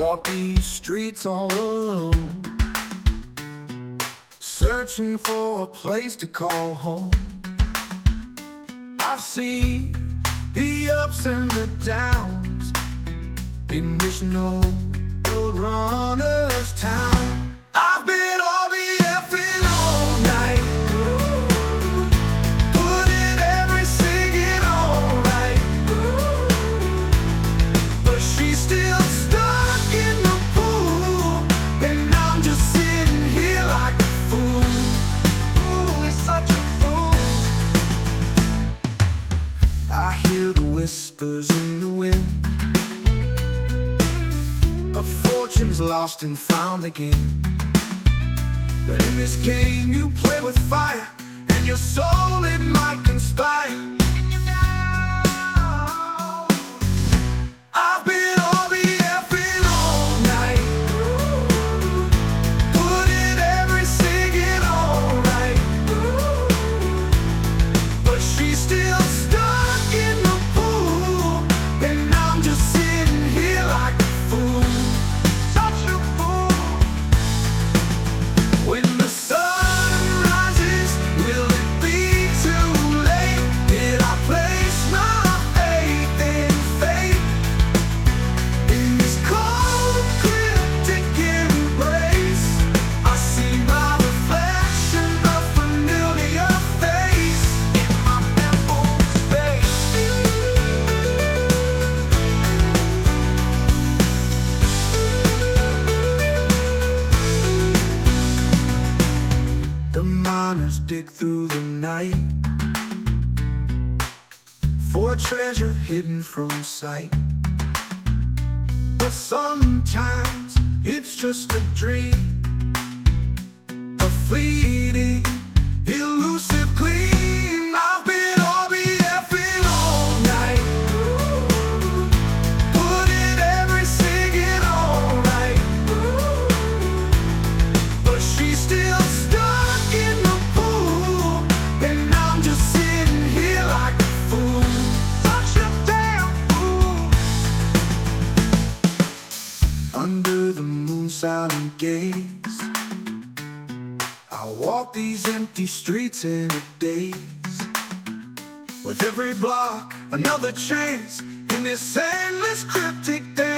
walk these streets all alone, searching for a place to call home. I've seen the ups and the downs in this no road runner's town. I've been all the effing all night, putting every singing alright, but she's still stuck in the pool, and I'm just sitting here like a fool. Ooh, it's such a fool. I hear the whispers in the wind, a fortune's lost and found again. But in this game you play with fire, and your soul it might conspire. I've been all the effing all night, putting every singing alright, but she's still stuck in the pool, and I'm just sitting here like a fool. Such a fool. When the sun rises, will it be too late? Did I place my faith in fate? In this cold, cryptic embrace, I see my reflection, a familiar face in my pimple space. The miners dig through the night for treasure hidden from sight, but sometimes it's just a dream, a fleeting, elusive gleam. I've been all the effing all night, putting every singing alright, but she's still stuck in the pool, and I'm just sitting here like a fool. Such a damn fool. Under the moon's silent gaze, I walk these empty streets in a daze. With every block, another chance in this endless cryptic dance.